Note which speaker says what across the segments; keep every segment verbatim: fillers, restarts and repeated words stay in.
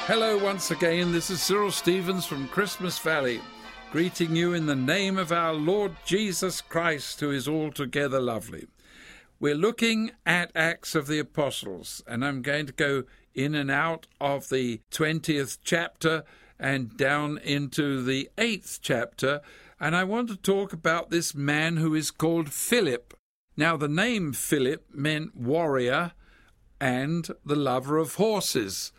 Speaker 1: Hello once again, this is Cyril Stevens from Christmas Valley, greeting you in the name of our Lord Jesus Christ, who is altogether lovely. We're looking at Acts of the Apostles, and I'm going to go in and out of the twentieth chapter and down into the eighth chapter, and I want to talk about this man who is called Philip. Now, the name Philip meant warrior and the lover of horses.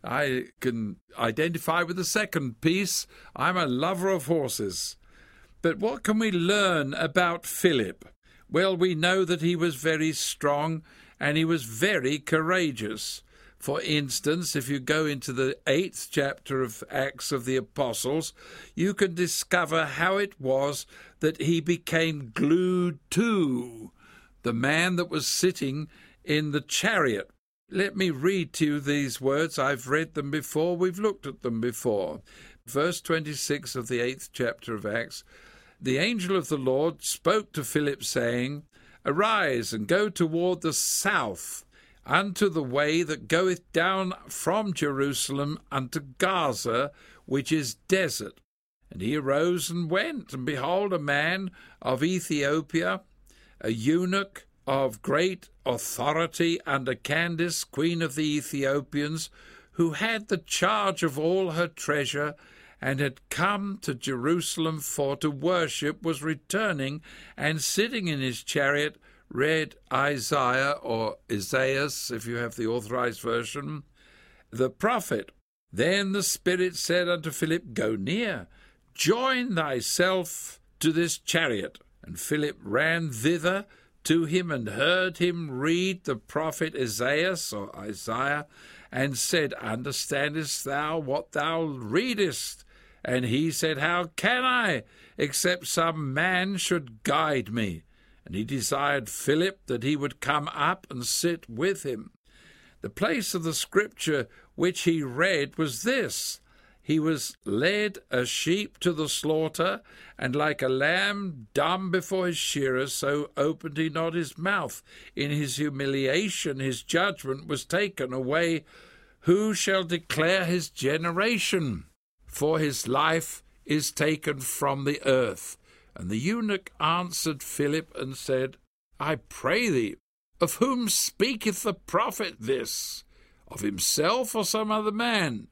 Speaker 1: I can identify with the second piece. I'm a lover of horses. But what can we learn about Philip? Well, we know that he was very strong and he was very courageous. For instance, if you go into the eighth chapter of Acts of the Apostles, you can discover how it was that he became glued to the man that was sitting in the chariot. Let me read to you these words. I've read them before. We've looked at them before. Verse twenty-six of the eighth chapter of Acts. The angel of the Lord spoke to Philip, saying, Arise and go toward the south, unto the way that goeth down from Jerusalem unto Gaza, which is desert. And he arose and went, and behold, a man of Ethiopia, a eunuch of great authority under Candace, queen of the Ethiopians, who had the charge of all her treasure, and had come to Jerusalem for to worship, was returning, and sitting in his chariot, read Isaiah, or Isaias, if you have the authorized version, the prophet. Then the Spirit said unto Philip, Go near, join thyself to this chariot. And Philip ran thither to him, and heard him read the prophet Isaias, or Isaiah, and said, Understandest thou what thou readest? And he said, How can I, except some man should guide me? And he desired Philip that he would come up and sit with him. The place of the scripture which he read was this: He was led a sheep to the slaughter, and like a lamb dumb before his shearers, so opened he not his mouth. In his humiliation his judgment was taken away. Who shall declare his generation? For his life is taken from the earth. And the eunuch answered Philip and said, I pray thee, of whom speaketh the prophet this? Of himself or some other man?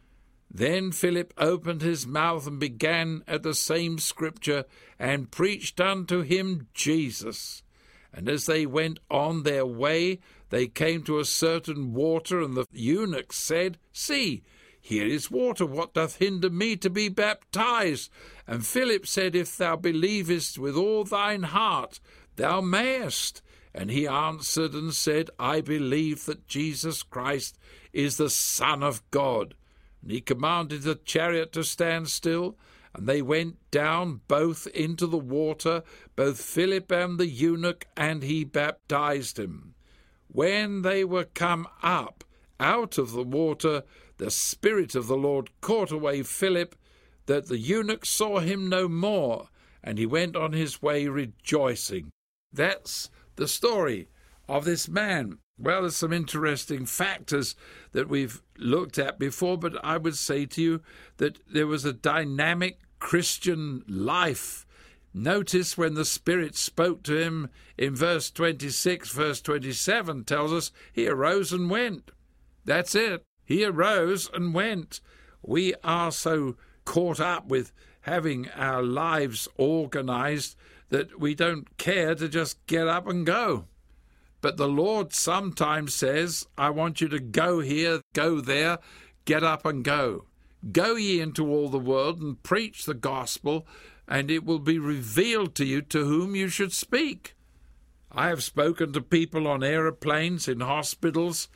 Speaker 1: Then Philip opened his mouth and began at the same scripture, and preached unto him Jesus. And as they went on their way, they came to a certain water, and the eunuch said, See, here is water, what doth hinder me to be baptized? And Philip said, If thou believest with all thine heart, thou mayest. And he answered and said, I believe that Jesus Christ is the Son of God. And he commanded the chariot to stand still, and they went down both into the water, both Philip and the eunuch, and he baptized him. When they were come up out of the water, the Spirit of the Lord caught away Philip, that the eunuch saw him no more, and he went on his way rejoicing. That's the story of this man. Well, there's some interesting factors that we've looked at before, but I would say to you that there was a dynamic Christian life. Notice when the Spirit spoke to him in verse twenty-six, verse twenty-seven tells us he arose and went. That's it. He arose and went. We are so caught up with having our lives organized that we don't care to just get up and go. But the Lord sometimes says, I want you to go here, go there, get up and go. Go ye into all the world and preach the gospel, and it will be revealed to you to whom you should speak. I have spoken to people on aeroplanes, in hospitals,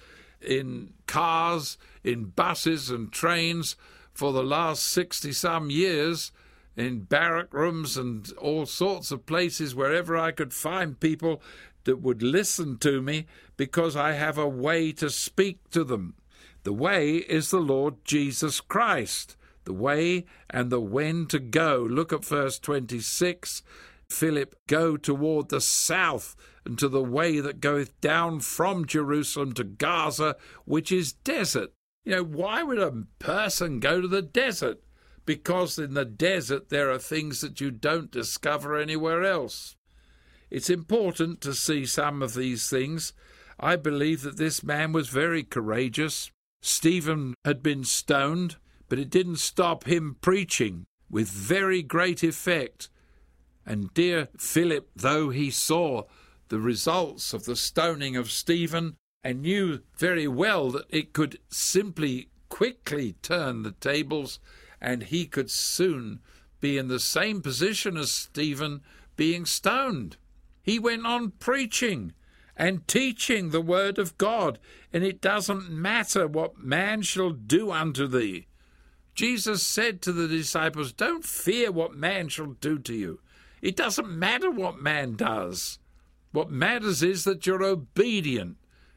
Speaker 1: in cars, in buses and trains for the last sixty-some years, in barrack rooms and all sorts of places, wherever I could find people that would listen to me, because I have a way to speak to them. The way is the Lord Jesus Christ. The way and the when to go. Look at verse twenty-six. Philip, go toward the south, and to the way that goeth down from Jerusalem to Gaza, which is desert. You know, why would a person go to the desert? Because in the desert there are things that you don't discover anywhere else. It's important to see some of these things. I believe that this man was very courageous. Stephen had been stoned, but it didn't stop him preaching with very great effect. And dear Philip, though he saw the results of the stoning of Stephen and knew very well that it could simply quickly turn the tables and he could soon be in the same position as Stephen being stoned, he went on preaching and teaching the word of God, and it doesn't matter what man shall do unto thee. Jesus said to the disciples, don't fear what man shall do to you. It doesn't matter what man does. What matters is that you're obedient.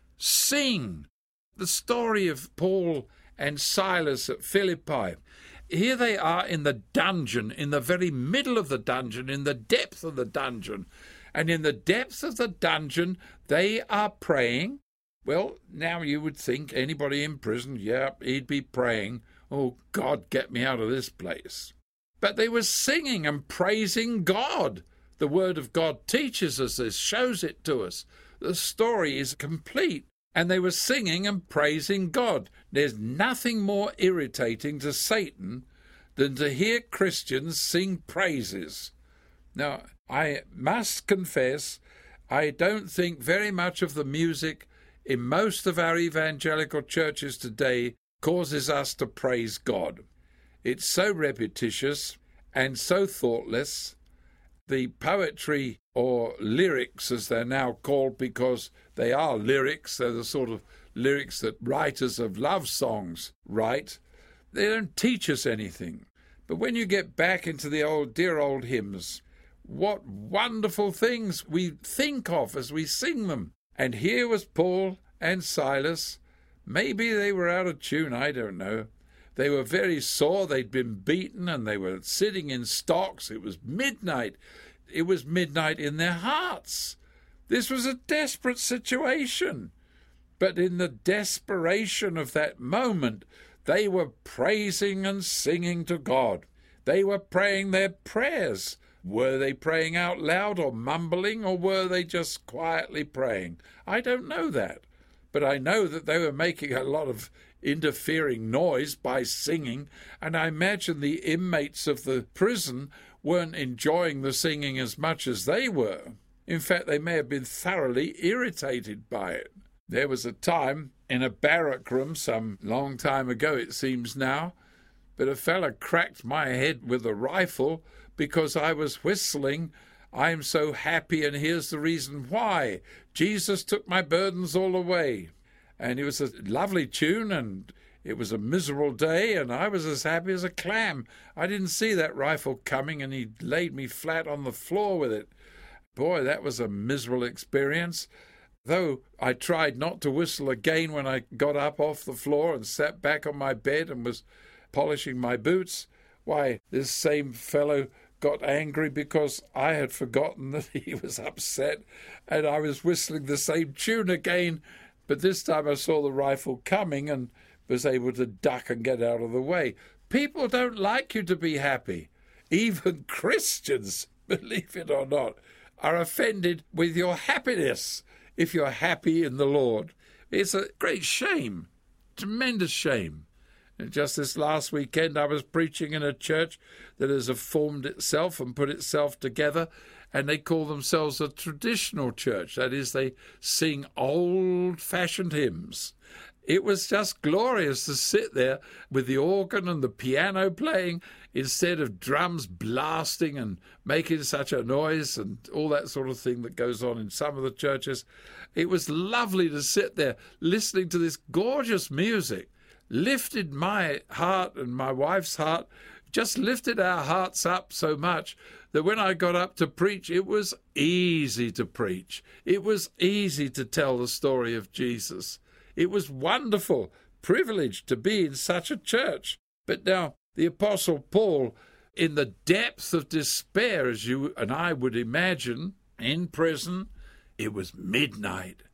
Speaker 1: Sing. The story of Paul and Silas at Philippi. Here they are in the dungeon, in the very middle of the dungeon, in the depth of the dungeon. And in the depth of the dungeon, they are praying. Well, now you would think anybody in prison, yeah, he'd be praying, oh, God, get me out of this place. But they were singing and praising God. The Word of God teaches us this, shows it to us. The story is complete. And they were singing and praising God. There's nothing more irritating to Satan than to hear Christians sing praises. Now, I must confess, I don't think very much of the music in most of our evangelical churches today causes us to praise God. It's so repetitious and so thoughtless. The poetry or lyrics, as they're now called, because they are lyrics, they're the sort of lyrics that writers of love songs write, they don't teach us anything. But when you get back into the old, dear old hymns, what wonderful things we think of as we sing them. And here was Paul and Silas. Maybe they were out of tune, I don't know. They were very sore, they'd been beaten, and they were sitting in stocks. It was midnight. It was midnight in their hearts. This was a desperate situation. But in the desperation of that moment, they were praising and singing to God. They were praying their prayers. Were they praying out loud or mumbling, or were they just quietly praying? I don't know that. But I know that they were making a lot of interfering noise by singing, and I imagine the inmates of the prison weren't enjoying the singing as much as they were. In fact, they may have been thoroughly irritated by it. There was a time in a barrack room, some long time ago it seems now, but a fellow cracked my head with a rifle because I was whistling, "I'm so happy, and here's the reason why. Jesus took my burdens all away." And it was a lovely tune, and it was a miserable day, and I was as happy as a clam. I didn't see that rifle coming, and he laid me flat on the floor with it. Boy, that was a miserable experience. Though I tried not to whistle again when I got up off the floor and sat back on my bed and was polishing my boots, why, this same fellow got angry because I had forgotten that he was upset, and I was whistling the same tune again. But this time I saw the rifle coming and was able to duck and get out of the way. People don't like you to be happy. Even Christians, believe it or not, are offended with your happiness if you're happy in the Lord. It's a great shame, tremendous shame. And just this last weekend I was preaching in a church that has formed itself and put itself together, and they call themselves a traditional church. That is, they sing old-fashioned hymns. It was just glorious to sit there with the organ and the piano playing instead of drums blasting and making such a noise and all that sort of thing that goes on in some of the churches. It was lovely to sit there listening to this gorgeous music. Lifted my heart and my wife's heart, just lifted our hearts up so much that when I got up to preach, it was easy to preach. It was easy to tell the story of Jesus. It was wonderful, privilege to be in such a church. But now the Apostle Paul, in the depth of despair, as you and I would imagine, in prison, it was midnight.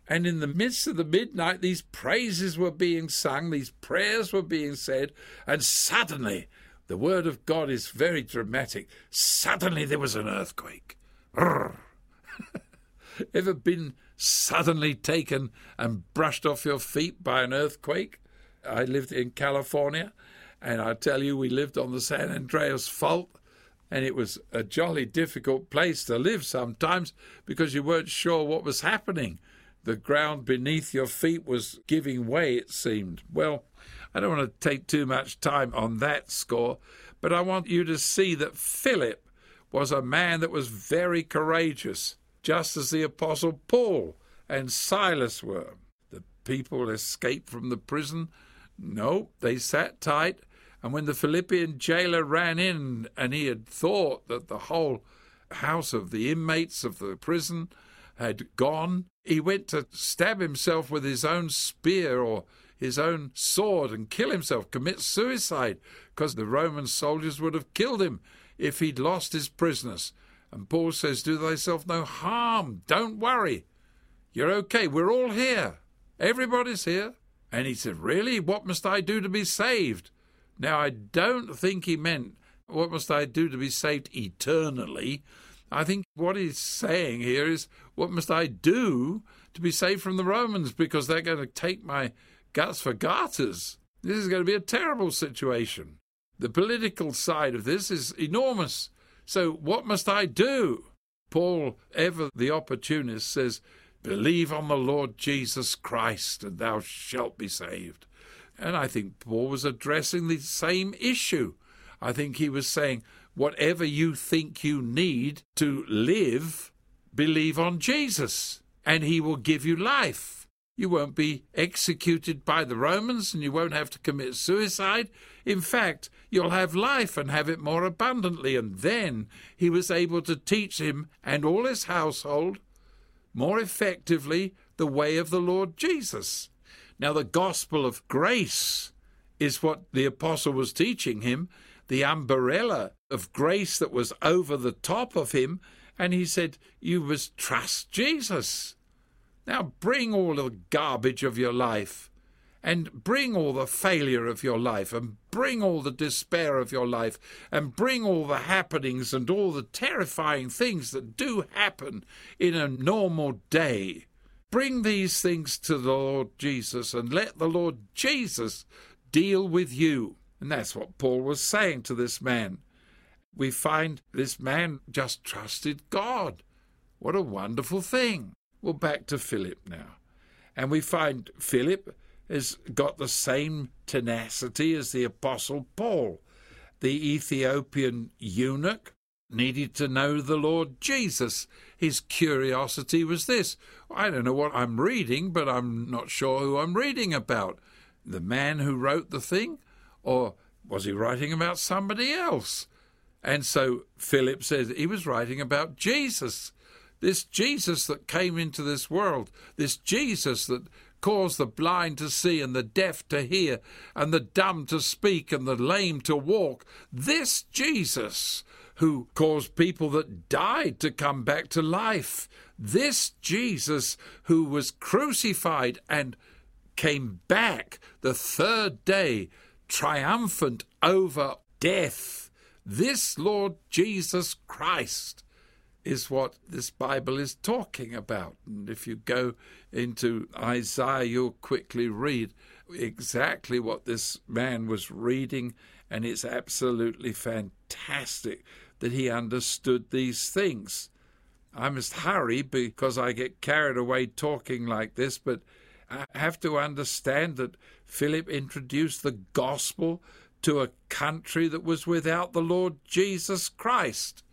Speaker 1: And in the midst of the midnight, these praises were being sung, these prayers were being said, and suddenly, the word of God is very dramatic, suddenly there was an earthquake. Ever been suddenly taken and brushed off your feet by an earthquake? I lived in California, and I tell you, we lived on the San Andreas Fault, and it was a jolly difficult place to live sometimes because you weren't sure what was happening. The ground beneath your feet was giving way, it seemed. Well, I don't want to take too much time on that score, but I want you to see that Philip was a man that was very courageous, just as the Apostle Paul and Silas were. The people escaped from the prison. No, they sat tight. And when the Philippian jailer ran in and he had thought that the whole house of the inmates of the prison had gone, he went to stab himself with his own spear or his own sword and kill himself, commit suicide, because the Roman soldiers would have killed him if he'd lost his prisoners. And Paul says, do thyself no harm, don't worry, you're okay, we're all here, everybody's here. And he said, really, what must I do to be saved? Now, I don't think he meant, what must I do to be saved eternally? I think what he's saying here is, what must I do to be saved from the Romans, because they're going to take my guts for garters. This is going to be a terrible situation. The political side of this is enormous. So what must I do? Paul, ever the opportunist, says, believe on the Lord Jesus Christ, and thou shalt be saved. And I think Paul was addressing the same issue. I think he was saying, whatever you think you need to live, believe on Jesus, and he will give you life. You won't be executed by the Romans, and you won't have to commit suicide. In fact, you'll have life and have it more abundantly. And then he was able to teach him and all his household more effectively the way of the Lord Jesus. Now, the gospel of grace is what the apostle was teaching him, the umbrella of grace that was over the top of him, and he said, you must trust Jesus. Now bring all the garbage of your life, and bring all the failure of your life, and bring all the despair of your life, and bring all the happenings and all the terrifying things that do happen in a normal day. Bring these things to the Lord Jesus, and let the Lord Jesus deal with you. And that's what Paul was saying to this man. We find this man just trusted God. What a wonderful thing. Well, back to Philip now. And we find Philip has got the same tenacity as the Apostle Paul. The Ethiopian eunuch needed to know the Lord Jesus. His curiosity was this: I don't know what I'm reading, but I'm not sure who I'm reading about. The man who wrote the thing? Or was he writing about somebody else? And so Philip says he was writing about Jesus. This Jesus that came into this world, this Jesus that caused the blind to see and the deaf to hear and the dumb to speak and the lame to walk. This Jesus who caused people that died to come back to life. This Jesus who was crucified and came back the third day triumphant over death. This Lord Jesus Christ is what this Bible is talking about. And if you go into Isaiah, you'll quickly read exactly what this man was reading, and it's absolutely fantastic that he understood these things. I must hurry because I get carried away talking like this, but I have to understand that Philip introduced the gospel to a country that was without the Lord Jesus Christ.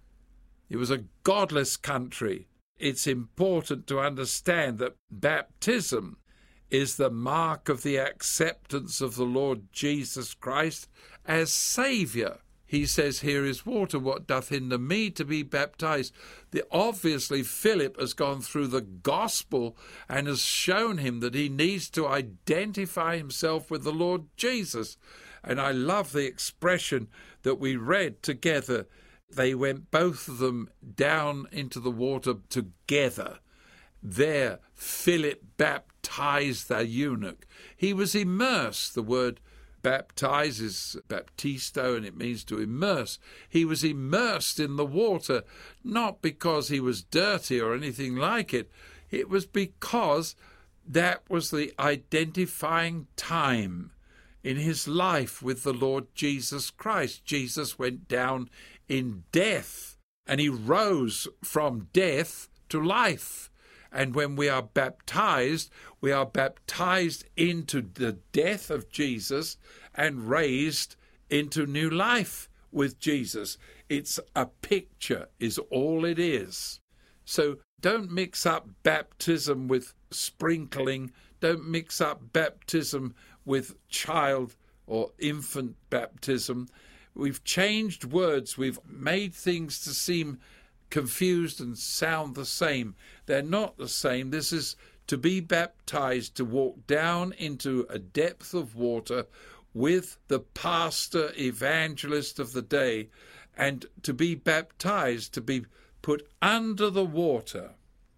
Speaker 1: It was a godless country. It's important to understand that baptism is the mark of the acceptance of the Lord Jesus Christ as Saviour. He says, here is water, what doth hinder me to be baptized? The, obviously, Philip has gone through the gospel and has shown him that he needs to identify himself with the Lord Jesus. And I love the expression that we read together. They went, both of them, down into the water together. there Philip baptized the eunuch. He was immersed. The word baptize is baptisto, and it means to immerse. He was immersed in the water, not because he was dirty or anything like it. It was because that was the identifying time in his life with the Lord Jesus Christ. Jesus went down in death, and he rose from death to life. And when we are baptized, we are baptized into the death of Jesus and raised into new life with Jesus. It's a picture, is all it is. So don't mix up baptism with sprinkling. Don't mix up baptism with child or infant baptism. We've changed words. We've made things to seem confused and sound the same. They're not the same. This is to be baptized, to walk down into a depth of water with the pastor evangelist of the day, and to be baptized, to be put under the water.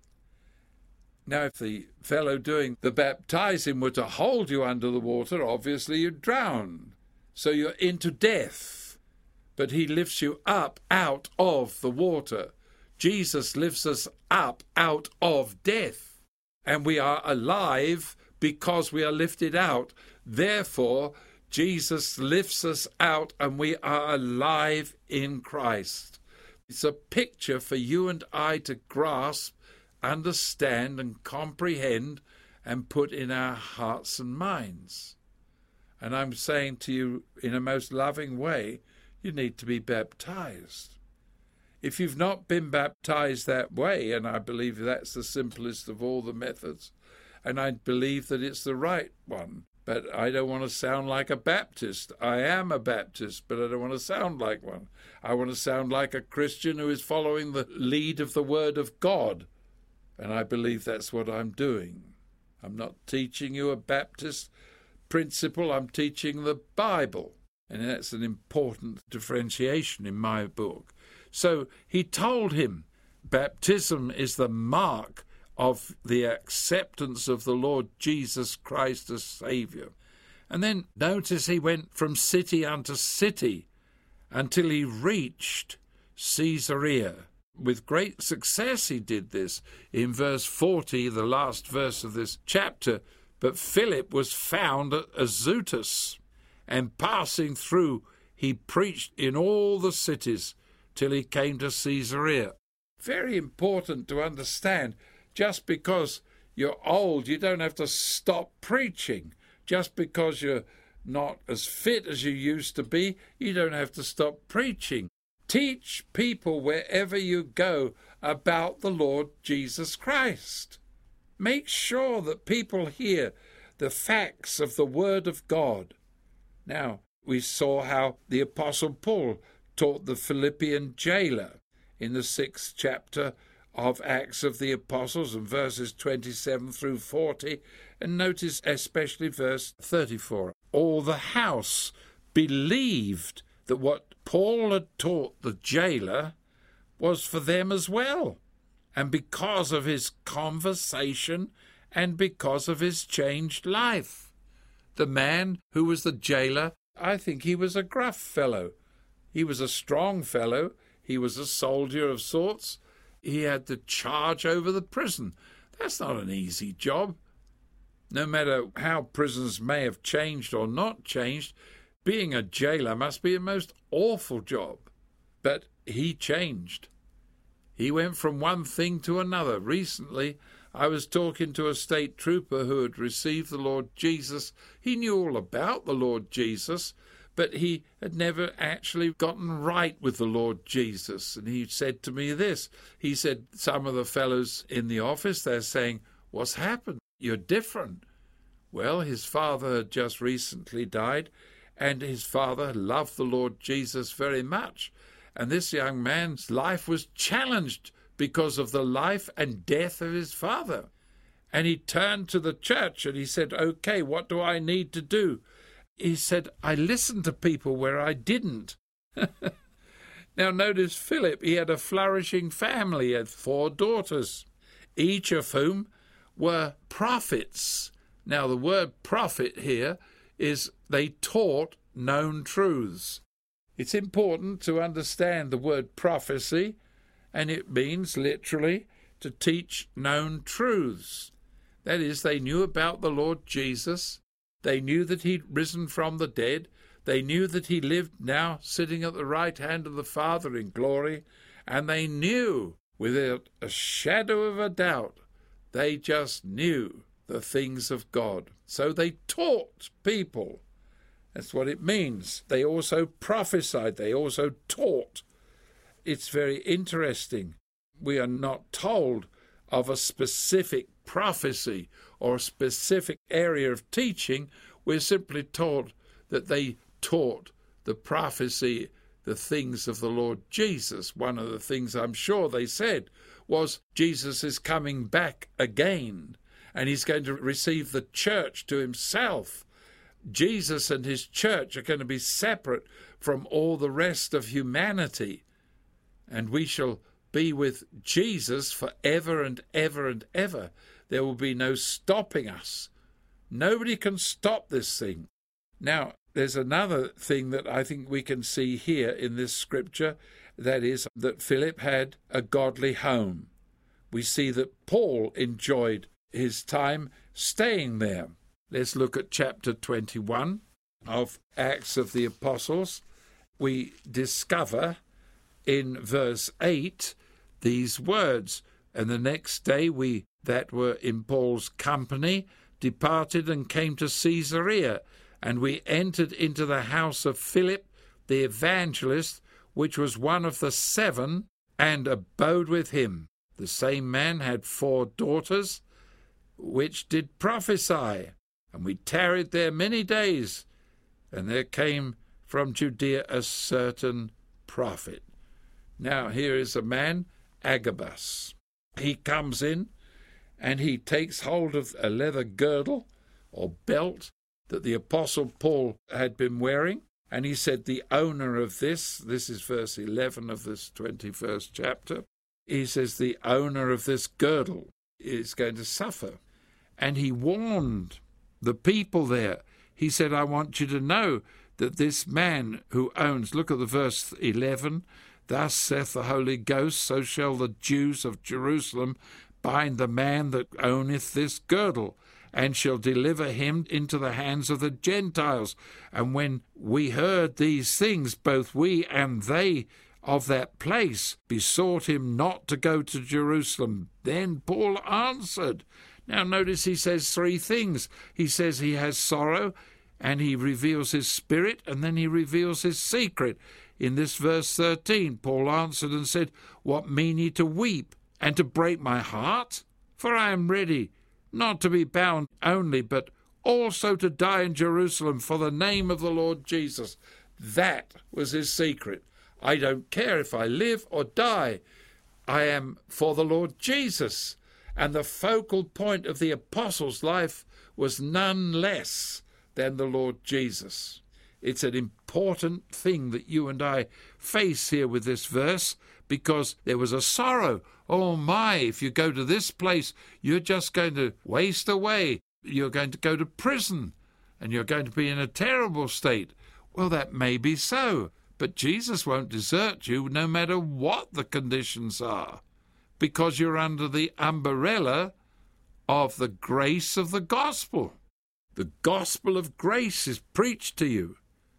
Speaker 1: Now, if the fellow doing the baptizing were to hold you under the water, obviously you'd drown. So you're into death. But he lifts you up out of the water. Jesus lifts us up out of death, and we are alive because we are lifted out. Therefore, Jesus lifts us out, and we are alive in Christ. It's a picture for you and I to grasp, understand, and comprehend, and put in our hearts and minds. And I'm saying to you in a most loving way, you need to be baptized. If you've not been baptized that way, and I believe that's the simplest of all the methods, and I believe that it's the right one, but I don't want to sound like a Baptist. I am a Baptist, but I don't want to sound like one. I want to sound like a Christian who is following the lead of the Word of God, and I believe that's what I'm doing. I'm not teaching you a Baptist principle. I'm teaching the Bible, and that's an important differentiation in my book. So he told him, baptism is the mark of the acceptance of the Lord Jesus Christ as Saviour. And then notice he went from city unto city until he reached Caesarea. With great success he did this. In verse forty, the last verse of this chapter, but Philip was found at Azotus, and passing through he preached in all the cities till he came to Caesarea. Very important to understand. Just because you're old, you don't have to stop preaching. Just because you're not as fit as you used to be, you don't have to stop preaching. Teach people wherever you go about the Lord Jesus Christ. Make sure that people hear the facts of the Word of God. Now, we saw how the Apostle Paul taught the Philippian jailer in the sixth chapter of Acts of the Apostles, and verses twenty-seven through forty, and notice especially verse thirty-four. All the house believed that what Paul had taught the jailer was for them as well, and because of his conversation and because of his changed life. The man who was the jailer, I think he was a gruff fellow. He was a strong fellow. He was a soldier of sorts. He had the charge over the prison. That's not an easy job. No matter how prisons may have changed or not changed, being a jailer must be a most awful job. But he changed. He went from one thing to another. Recently, I was talking to a state trooper who had received the Lord Jesus. He knew all about the Lord Jesus, but he had never actually gotten right with the Lord Jesus. And he said to me this. He said, some of the fellows in the office, they're saying, what's happened? You're different. Well, his father had just recently died, and his father loved the Lord Jesus very much. And this young man's life was challenged because of the life and death of his father. And he turned to the church and he said, okay, what do I need to do? He said, I listened to people where I didn't. Now notice Philip, he had a flourishing family, he had four daughters. each of whom were prophets. Now, the word prophet here is they taught known truths. It's important to understand the word prophecy, and it means literally to teach known truths. That is, they knew about the Lord Jesus. They knew that he'd risen from the dead. They knew that he lived now sitting at the right hand of the Father in glory. And they knew, without a shadow of a doubt, they just knew the things of God. So they taught people. That's what it means. They also prophesied. They also taught. It's very interesting. We are not told of a specific prophecy or a specific area of teaching. We're simply told that they taught the prophecy, the things of the Lord Jesus. One of the things I'm sure they said was Jesus is coming back again, and he's going to receive the church to himself. Jesus and his church are going to be separate from all the rest of humanity, and we shall be with Jesus forever and ever and ever. There will be no stopping us. Nobody can stop this thing. Now, there's another thing that I think we can see here in this scripture, that is that Philip had a godly home. We see that Paul enjoyed his time staying there. Let's look at chapter twenty-one of Acts of the Apostles. We discover in verse eight these words, "And the next day we that were in Paul's company departed and came to Caesarea, and we entered into the house of Philip the evangelist, which was one of the seven, and abode with him. The same man had four daughters, which did prophesy. And we tarried there many days, and there came from Judea a certain prophet." Now here is a man, Agabus. He comes in, and he takes hold of a leather girdle or belt that the Apostle Paul had been wearing, and he said, the owner of this, this is verse eleven of this twenty-first chapter, he says, the owner of this girdle is going to suffer. And he warned the people there. He said, I want you to know that this man who owns, look at the verse eleven, thus saith the Holy Ghost, so shall the Jews of Jerusalem bind the man that owneth this girdle, and shall deliver him into the hands of the Gentiles. And when we heard these things, both we and they of that place besought him not to go to Jerusalem. Then Paul answered. Now notice he says three things. He says he has sorrow, and he reveals his spirit, and then he reveals his secret. In this verse thirteen, Paul answered and said, What mean ye to weep, and to break my heart? For I am ready, not to be bound only, but also to die in Jerusalem for the name of the Lord Jesus. That was his secret. I don't care if I live or die. I am for the Lord Jesus. And the focal point of the apostles' life was none less than the Lord Jesus. It's an important thing that you and I face here with this verse, because there was a sorrow. Oh my, if you go to this place, you're just going to waste away. You're going to go to prison, and you're going to be in a terrible state. Well, that may be so, but Jesus won't desert you no matter what the conditions are, because you're under the umbrella of the grace of the gospel. The gospel of grace is preached to you.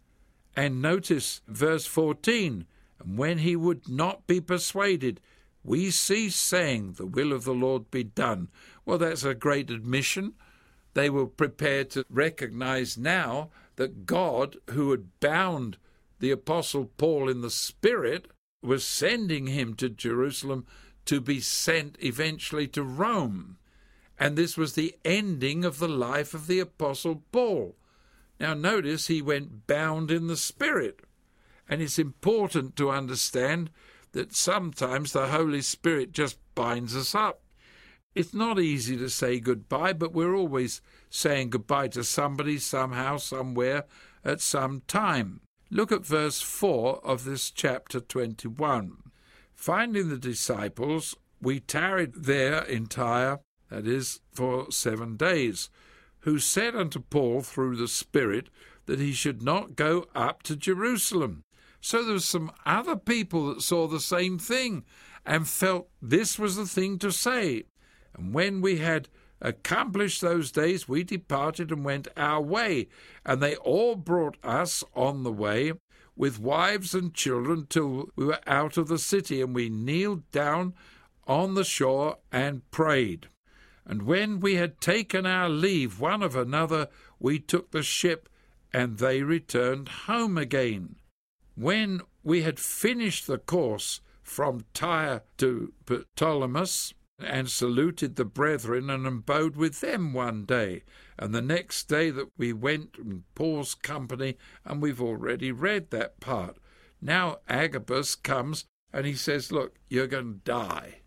Speaker 1: And notice verse fourteen, and when he would not be persuaded, we ceased saying, the will of the Lord be done. Well, that's a great admission. They were prepared to recognize now that God, who had bound the Apostle Paul in the Spirit, was sending him to Jerusalem to be sent eventually to Rome. And this was the ending of the life of the Apostle Paul. Now notice he went bound in the Spirit. And it's important to understand that sometimes the Holy Spirit just binds us up. It's not easy to say goodbye, but we're always saying goodbye to somebody, somehow, somewhere, at some time. Look at verse four of this chapter twenty-one. Finding the disciples we tarried there in Tyre, that is, for seven days, who said unto Paul through the Spirit that he should not go up to Jerusalem. So there were some other people that saw the same thing and felt this was the thing to say. And when we had accomplished those days, we departed and went our way, and they all brought us on the way with wives and children till we were out of the city, and we kneeled down on the shore and prayed. And when we had taken our leave one of another, we took the ship, and they returned home again. When we had finished the course from Tyre to Ptolemais, and saluted the brethren, and abode with them one day, and the next day that we went in Paul's company, and we've already read that part. Now Agabus comes, and he says, look, you're going to die.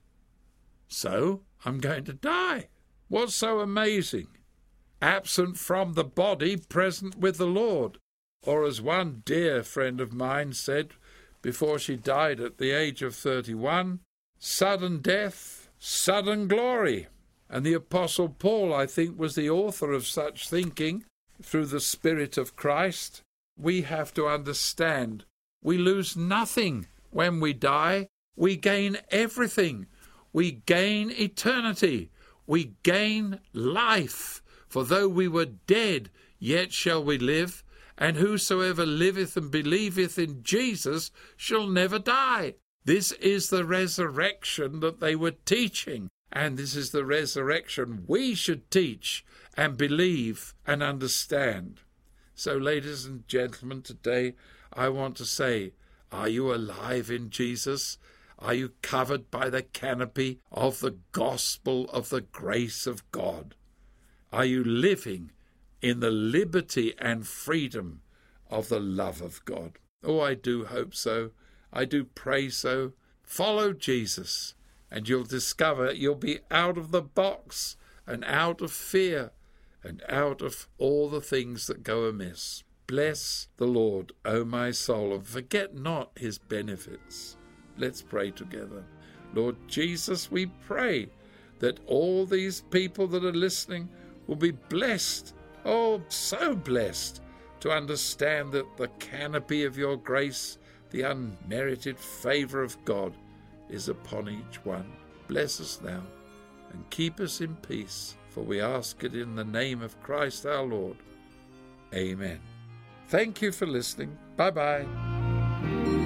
Speaker 1: So, I'm going to die. What's so amazing? Absent from the body, present with the Lord. Or as one dear friend of mine said before she died at the age of thirty-one, sudden death, sudden glory. And the Apostle Paul, I think, was the author of such thinking through the Spirit of Christ. We have to understand we lose nothing when we die. We gain everything. We gain eternity. We gain life. For though we were dead, yet shall we live. And whosoever liveth and believeth in Jesus shall never die. This is the resurrection that they were teaching, and this is the resurrection we should teach and believe and understand. So, ladies and gentlemen, today I want to say, are you alive in Jesus? Are you covered by the canopy of the gospel of the grace of God? Are you living in the liberty and freedom of the love of God? Oh, I do hope so. I do pray so. Follow Jesus, and you'll discover you'll be out of the box and out of fear and out of all the things that go amiss. Bless the Lord, O my soul, and forget not his benefits. Let's pray together. Lord Jesus, we pray that all these people that are listening will be blessed, oh, so blessed, to understand that the canopy of your grace, the unmerited favour of God, is upon each one. Bless us now and keep us in peace, for we ask it in the name of Christ our Lord. Amen. Thank you for listening. Bye-bye.